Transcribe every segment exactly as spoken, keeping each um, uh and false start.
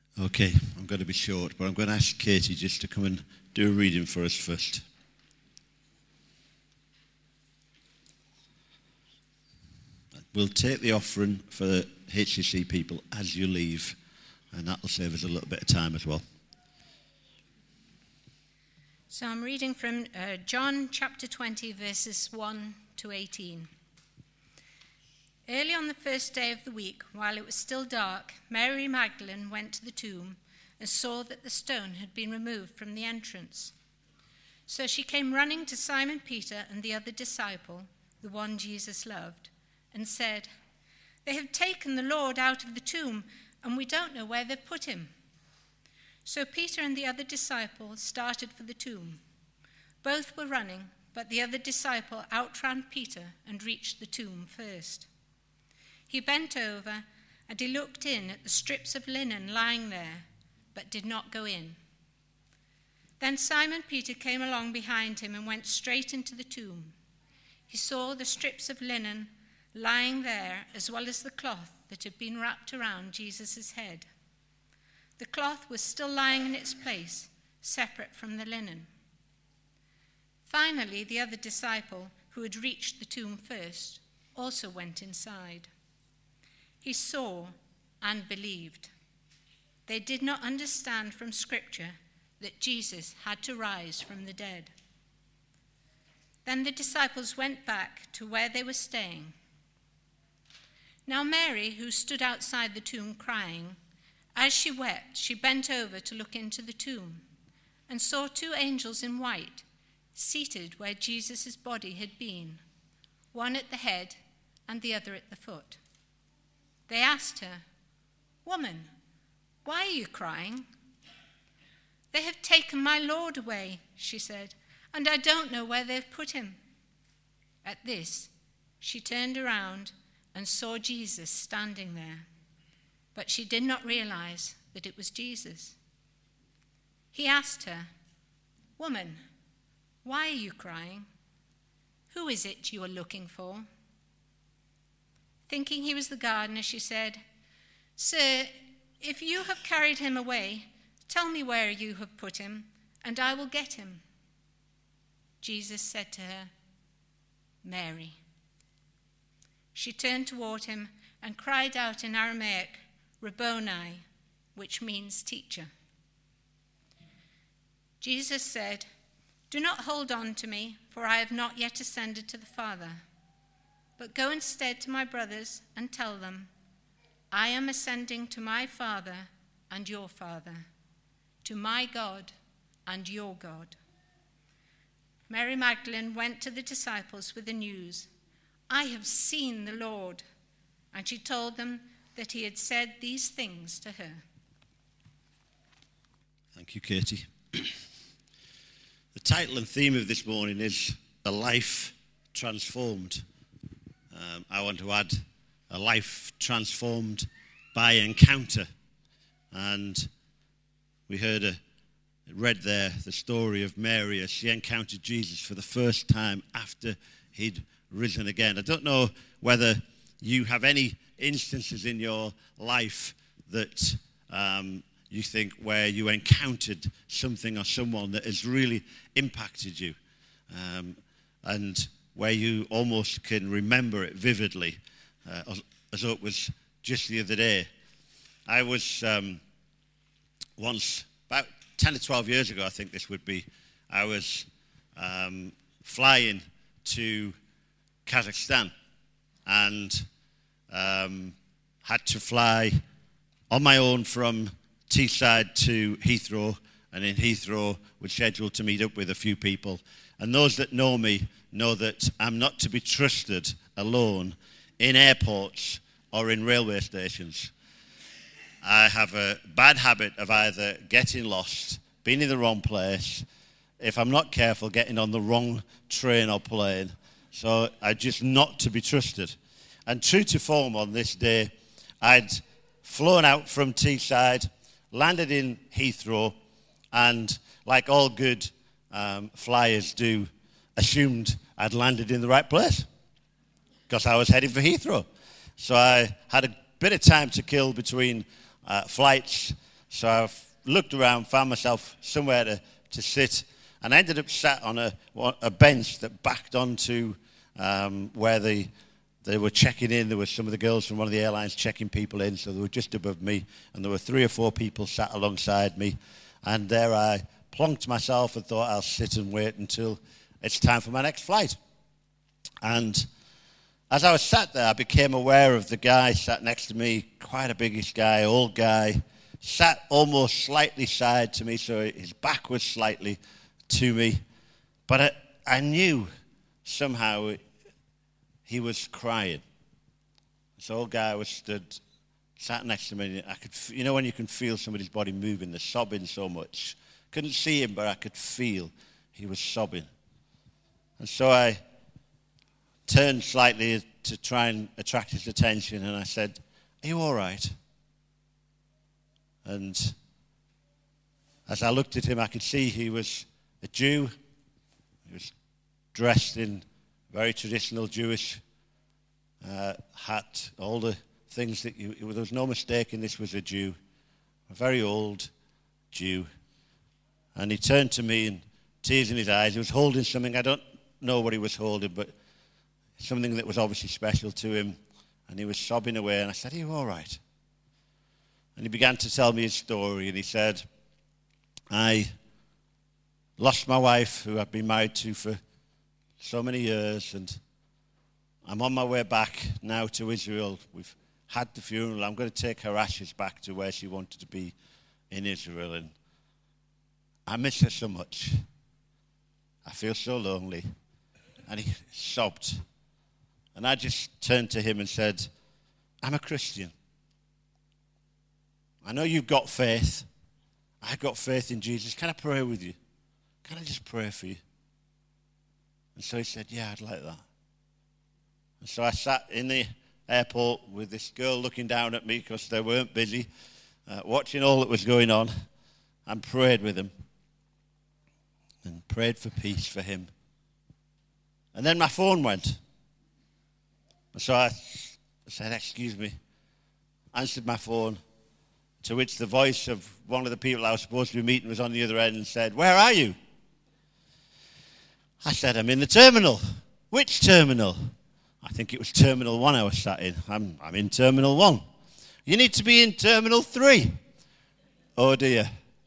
Okay, I'm going to be short, but I'm going to ask Katie just to come and do a reading for us first. We'll take the offering for the H C C people as you leave, and that will save us a little bit of time as well. So I'm reading from uh, John chapter twenty, verses one to eighteen. Early on the first day of the week, while it was still dark, Mary Magdalene went to the tomb and saw that the stone had been removed from the entrance. So she came running to Simon Peter and the other disciple, the one Jesus loved, and said, "They have taken the Lord out of the tomb, and we don't know where they've put him." So Peter and the other disciple started for the tomb. Both were running, but the other disciple outran Peter and reached the tomb first. He bent over and he looked in at the strips of linen lying there, but did not go in. Then Simon Peter came along behind him and went straight into the tomb. He saw the strips of linen lying there, as well as the cloth that had been wrapped around Jesus' head. The cloth was still lying in its place, separate from the linen. Finally, the other disciple, who had reached the tomb first, also went inside. He saw and believed. They did not understand from Scripture that Jesus had to rise from the dead. Then the disciples went back to where they were staying. Now Mary, who stood outside the tomb crying, as she wept, she bent over to look into the tomb and saw two angels in white seated where Jesus' body had been, one at the head and the other at the foot. They asked her, "Woman, why are you crying?" "They have taken my Lord away," she said, "and I don't know where they've put him." At this, she turned around and saw Jesus standing there, but she did not realize that it was Jesus. He asked her, "Woman, why are you crying? Who is it you are looking for?" Thinking he was the gardener, she said, "Sir, if you have carried him away, tell me where you have put him, and I will get him." Jesus said to her, "Mary." She turned toward him and cried out in Aramaic, "Rabboni," which means teacher. Jesus said, "Do not hold on to me, for I have not yet ascended to the Father. But go instead to my brothers and tell them, I am ascending to my Father and your Father, to my God and your God." Mary Magdalene went to the disciples with the news, "I have seen the Lord," and she told them that he had said these things to her. Thank you, Katie. The title and theme of this morning is A Life Transformed. Um, I want to add a life transformed by encounter. And we heard a, read there the story of Mary as she encountered Jesus for the first time after he'd risen again. I don't know whether you have any instances in your life that um, you think where you encountered something or someone that has really impacted you, um, and where you almost can remember it vividly, uh, as, as though it was just the other day. I was um, once, about ten or twelve years ago, I think this would be, I was um, flying to Kazakhstan and um, had to fly on my own from Teesside to Heathrow, and in Heathrow was scheduled to meet up with a few people. And those that know me know that I'm not to be trusted alone in airports or in railway stations. I have a bad habit of either getting lost, being in the wrong place, if I'm not careful, getting on the wrong train or plane. So I'm just not to be trusted. And true to form on this day, I'd flown out from Teesside, landed in Heathrow, and like all good um, flyers do, assumed I'd landed in the right place because I was heading for Heathrow. So I had a bit of time to kill between uh, flights, So I looked around, found myself somewhere to, to sit, and I ended up sat on a, a bench that backed onto um, where the, they were checking in. There were some of the girls from one of the airlines checking people in, so they were just above me, and there were three or four people sat alongside me. And there I plonked myself and thought I'll sit and wait until it's time for my next flight. And as I was sat there, I became aware of the guy sat next to me, quite a biggish guy, old guy, sat almost slightly side to me, so his back was slightly to me. But I, I knew somehow he was crying. This old guy was stood, sat next to me. I could, you know when you can feel somebody's body moving, they're sobbing so much. Couldn't see him, but I could feel he was sobbing. And so I turned slightly to try and attract his attention, and I said, "Are you all right?" And as I looked at him, I could see he was a Jew. He was dressed in very traditional Jewish uh, hat, all the things that you, there was no mistaking this was a Jew, a very old Jew. And he turned to me, and tears in his eyes. He was holding something. I don't know what he was holding, but something that was obviously special to him. And he was sobbing away, and I said, "Are you all right?" And he began to tell me his story, and he said, "I lost my wife, who I've been married to for so many years, and I'm on my way back now to Israel. We've had the funeral. I'm going to take her ashes back to where she wanted to be in Israel, and I miss her so much. I feel so lonely." And he sobbed. And I just turned to him and said, "I'm a Christian. I know you've got faith. I've got faith in Jesus. Can I pray with you? Can I just pray for you?" And so he said, "Yeah, I'd like that." And so I sat in the airport with this girl looking down at me because they weren't busy, uh, watching all that was going on, and prayed with him and prayed for peace for him. And then my phone went. And so I said, "Excuse me," answered my phone, to which the voice of one of the people I was supposed to be meeting was on the other end and said, "Where are you?" I said, "I'm in the terminal." "Which terminal?" "I think it was Terminal one I was sat in." I'm, I'm in Terminal one. "You need to be in Terminal three. "Oh dear."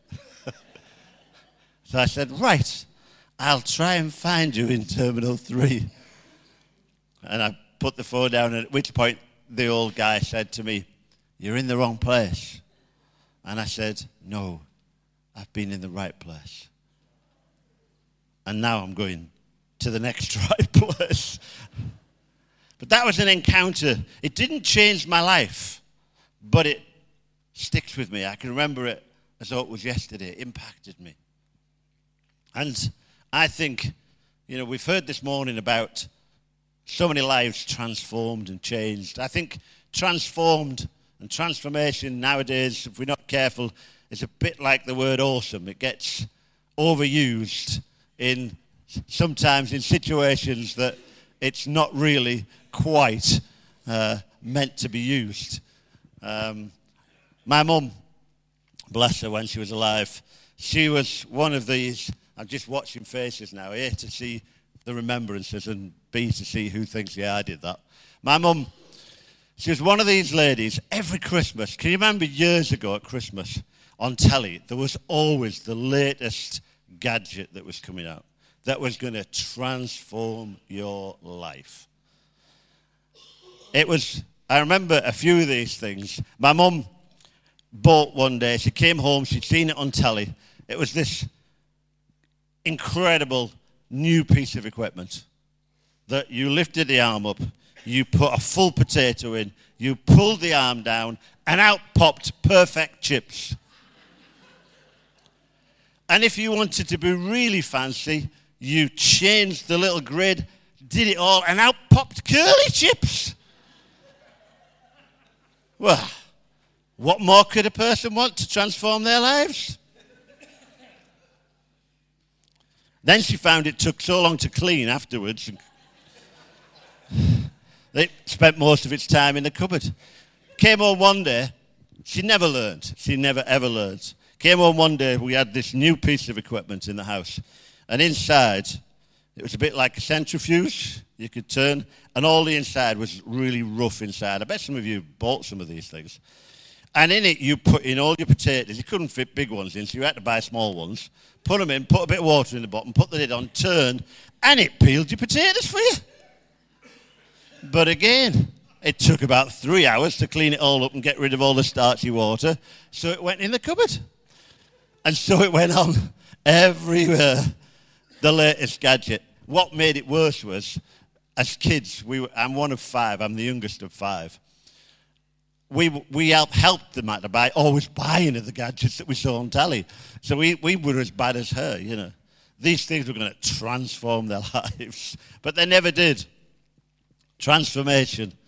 So I said, "Right, I'll try and find you in Terminal three. And I put the phone down, at which point the old guy said to me, "You're in the wrong place." And I said, "No, I've been in the right place. And now I'm going to the next right place." But that was an encounter. It didn't change my life, but it sticks with me. I can remember it as though it was yesterday. It impacted me. And I think, you know, we've heard this morning about so many lives transformed and changed. I think transformed and transformation nowadays, if we're not careful, is a bit like the word awesome. It gets overused in sometimes in situations that it's not really quite uh, meant to be used. Um, my mum, bless her, when she was alive, she was one of these. I'm just watching faces now, A, to see the remembrances, and B, to see who thinks, yeah, I did that. My mum, she was one of these ladies, every Christmas, can you remember years ago at Christmas, on telly, there was always the latest gadget that was coming out that was going to transform your life. It was, I remember a few of these things. My mum bought one day, she came home, she'd seen it on telly. It was this incredible new piece of equipment that you lifted the arm up, you put a full potato in, you pulled the arm down, and out popped perfect chips. And if you wanted to be really fancy, you changed the little grid, did it all, and out popped curly chips. Well, what more could a person want to transform their lives? Then she found it took so long to clean afterwards. It spent most of its time in the cupboard. Came home one day, She never learned. She never, ever learned. Came home one day, we had this new piece of equipment in the house. And inside, it was a bit like a centrifuge you could turn. And all the inside was really rough inside. I bet some of you bought some of these things. And in it, you put in all your potatoes. You couldn't fit big ones in, so you had to buy small ones. Put them in, put a bit of water in the bottom, put the lid on, turn, and it peeled your potatoes for you. But again, it took about three hours to clean it all up and get rid of all the starchy water, so it went in the cupboard. And so it went on everywhere, the latest gadget. What made it worse was, as kids, we were, I'm one of five, I'm the youngest of five. We we helped them out by always buying the gadgets that we saw on telly. So we, we were as bad as her, you know. These things were going to transform their lives. But they never did. Transformation.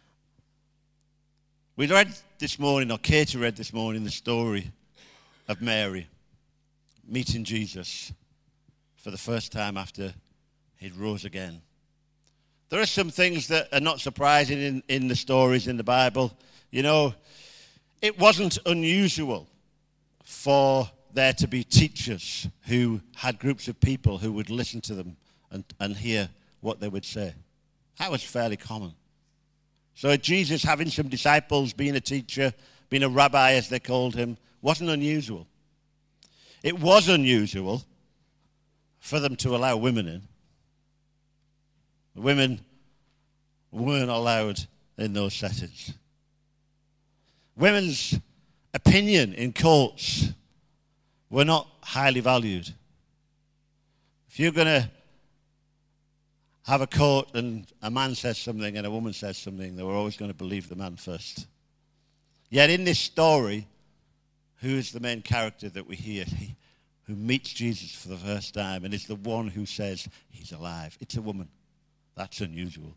We read this morning, or Katie read this morning, the story of Mary meeting Jesus for the first time after he rose again. There are some things that are not surprising in, in the stories in the Bible. You know, it wasn't unusual for there to be teachers who had groups of people who would listen to them and, and hear what they would say. That was fairly common. So Jesus having some disciples, being a teacher, being a rabbi as they called him, wasn't unusual. It was unusual for them to allow women in. The women weren't allowed in those settings. Women's opinion in courts were not highly valued. If you're going to have a court and a man says something and a woman says something, they were always going to believe the man first. Yet in this story, who is the main character that we hear, he, who meets Jesus for the first time and is the one who says he's alive? It's a woman. That's unusual.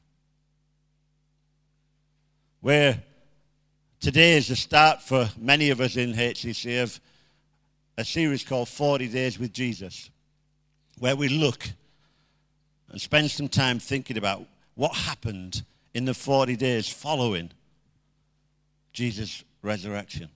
Where today is the start for many of us in H C C of a series called forty days with Jesus, where we look and spend some time thinking about what happened in the forty days following Jesus' resurrection.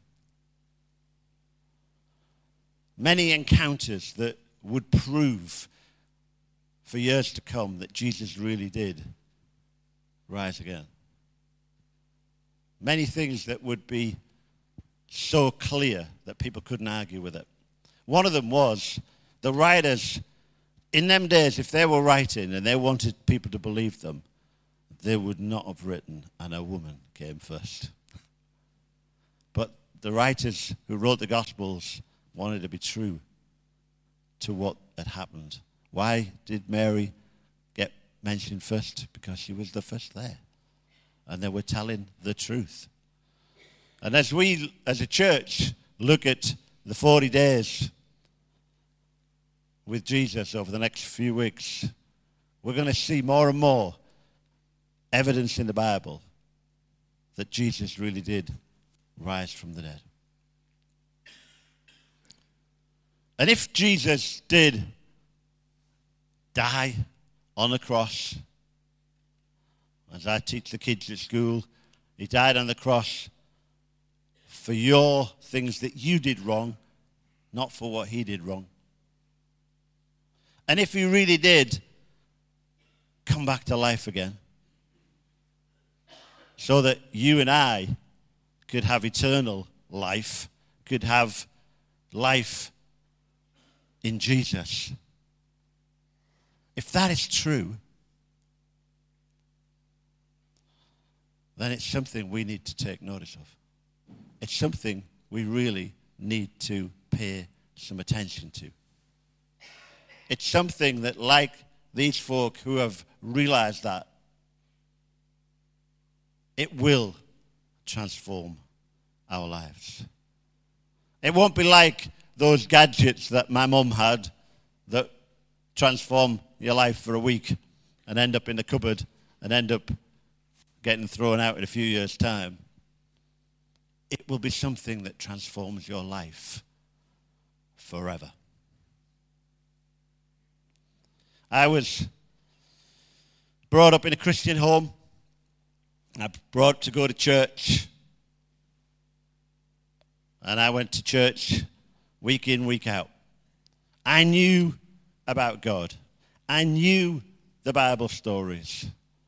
Many encounters that would prove for years to come that Jesus really did rise again. Many things that would be so clear that people couldn't argue with it. One of them was the writers, in them days, if they were writing and they wanted people to believe them, they would not have written, and a woman came first. But the writers who wrote the Gospels wanted to be true to what had happened. Why did Mary get mentioned first? Because she was the first there. And they were telling the truth. And as we, as a church, look at the forty days with Jesus over the next few weeks, we're going to see more and more evidence in the Bible that Jesus really did rise from the dead. And if Jesus did die on the cross, as I teach the kids at school, he died on the cross for your things that you did wrong, not for what he did wrong. And if he really did come back to life again, so that you and I could have eternal life, could have life in Jesus. If that is true, then it's something we need to take notice of. It's something we really need to pay some attention to. It's something that, like these folk who have realized that, it will transform our lives. It won't be like those gadgets that my mum had that transform your life for a week and end up in the cupboard and end up getting thrown out in a few years' time. It will be something that transforms your life forever. I was brought up in a Christian home. I brought up to go to church. and I went to church week in, week out. I knew about God. I knew the Bible stories.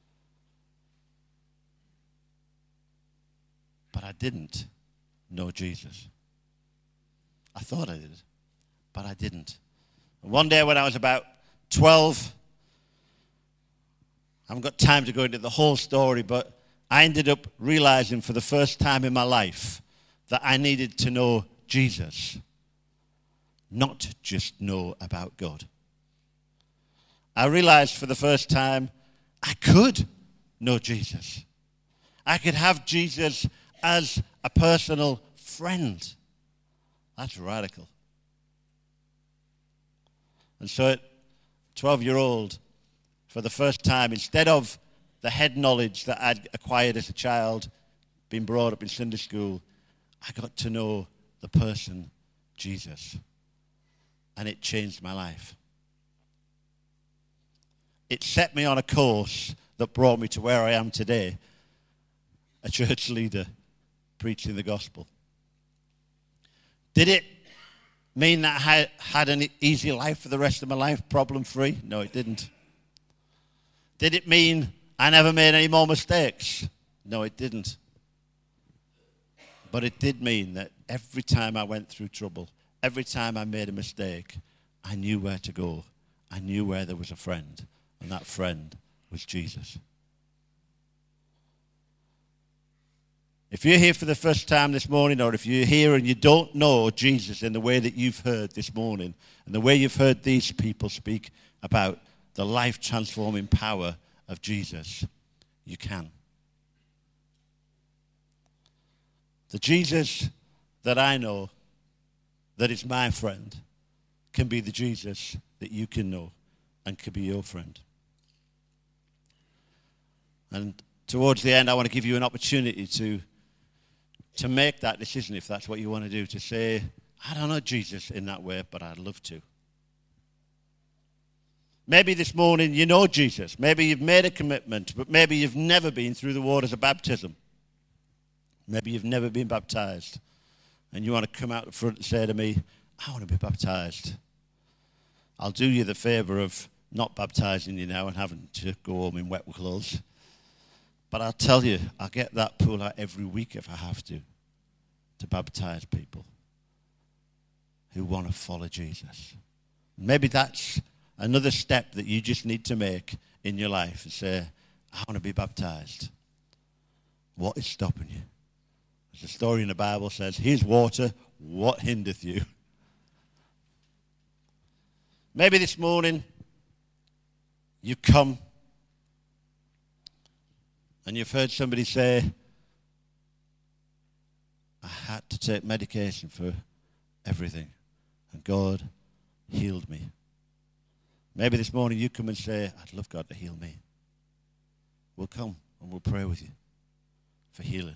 But I didn't know Jesus. I thought I did, but I didn't. And one day when I was about twelve, I haven't got time to go into the whole story, but I ended up realizing for the first time in my life that I needed to know Jesus, not just know about God. I realized for the first time I could know Jesus. I could have Jesus as a personal friend. That's radical. And so at twelve-year-old, for the first time, instead of the head knowledge that I'd acquired as a child, being brought up in Sunday school, I got to know the person, Jesus. And it changed my life. It set me on a course that brought me to where I am today, a church leader preaching the gospel. Did it mean that I had an easy life for the rest of my life, problem-free? No, it didn't. Did it mean I never made any more mistakes? No, it didn't. But it did mean that every time I went through trouble, every time I made a mistake, I knew where to go. I knew where there was a friend, and that friend was Jesus. If you're here for the first time this morning, or if you're here and you don't know Jesus in the way that you've heard this morning, and the way you've heard these people speak about the life-transforming power of Jesus, you can. The Jesus that I know, that is my friend, can be the Jesus that you can know and can be your friend. And towards the end, I want to give you an opportunity to to make that decision, if that's what you want to do, to say, I don't know Jesus in that way, but I'd love to. Maybe this morning you know Jesus. Maybe you've made a commitment, but maybe you've never been through the waters of baptism. Maybe you've never been baptized, and you want to come out the front and say to me, I want to be baptized. I'll do you the favor of not baptizing you now and having to go home in wet clothes. But I'll tell you, I'll get that pool out every week if I have to, to baptize people who want to follow Jesus. Maybe that's another step that you just need to make in your life and say, I want to be baptized. What is stopping you? As the story in the Bible says, here's water, what hindereth you? Maybe this morning you've come and you've heard somebody say, I had to take medication for everything, and God healed me. Maybe this morning you come and say, I'd love God to heal me. We'll come and we'll pray with you for healing.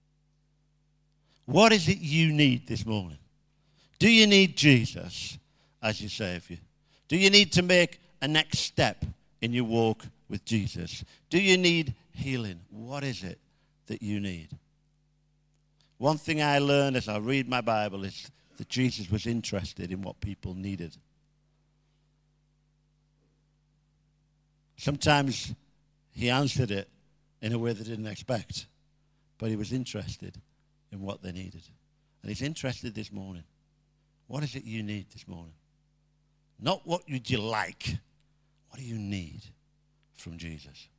What is it you need this morning? Do you need Jesus as your Savior? Do you need to make a next step in your walk with Jesus? Do you need healing? What is it that you need? One thing I learned as I read my Bible is that Jesus was interested in what people needed. Sometimes he answered it in a way they didn't expect, but he was interested in what they needed. And he's interested this morning. What is it you need this morning? Not what would you like. What do you need from Jesus?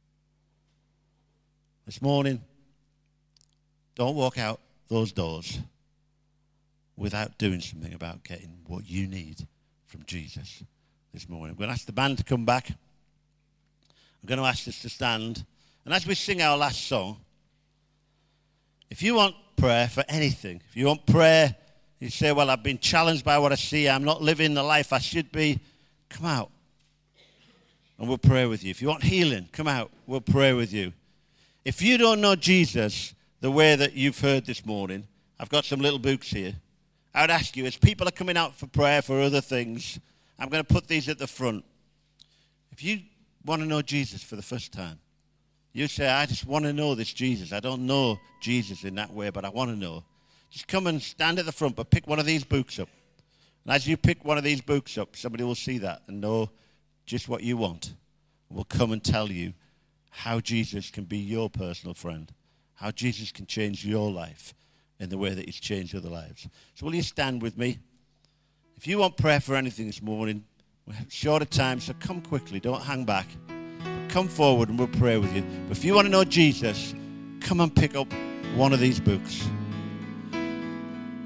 This morning, don't walk out those doors without doing something about getting what you need from Jesus this morning. I'm going to ask the band to come back. I'm going to ask us to stand. And as we sing our last song, if you want prayer for anything, if you want prayer, you say, well, I've been challenged by what I see, I'm not living the life I should be, come out and we'll pray with you. If you want healing, come out, we'll pray with you. If you don't know Jesus the way that you've heard this morning, I've got some little books here. I would ask you, as people are coming out for prayer for other things, I'm going to put these at the front. If you want to know Jesus for the first time, you say, I just want to know this Jesus. I don't know Jesus in that way, but I want to know. just come and stand at the front, but pick one of these books up. And as you pick one of these books up, somebody will see that and know just what you want. Will come and tell you how Jesus can be your personal friend, how Jesus can change your life in the way that he's changed other lives. So will you stand with me? If you want prayer for anything this morning, we're short of time, so come quickly. Don't hang back. But come forward and we'll pray with you. But if you want to know Jesus, come and pick up one of these books.